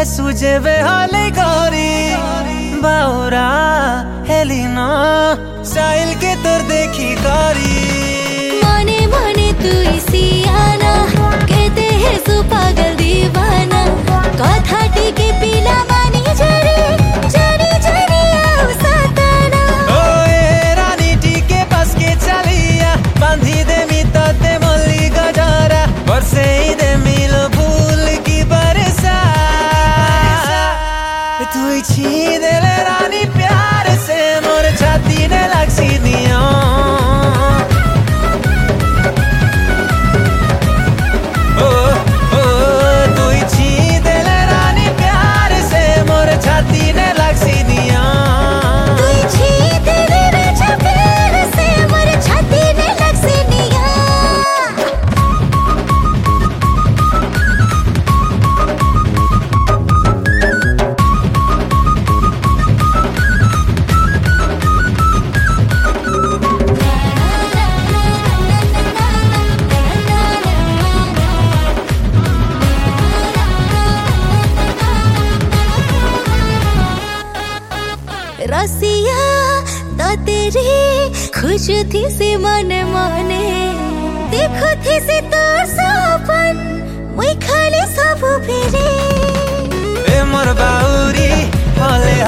सुझे बेहाले गरी बाउरा हेलिन साइल के तोर देखी करी मने मने तू सियाना कहते हैं सो पागल दीवाना कथा टिके पिला मानी जरे जरे जरे आओ सताना ओए रानी टिके पास के चलिया बांधी दे मिताते मल्ली गजरा बरसे दे मिलो फूल की बरसा तू छी दे रानी प्यार से मोर छाती ने लागसी दिया रसिया तो तेरी खुश थी से मन मने देखो थी से तो सपन मुई खाली सब फेरे ए मोर बाउरी हले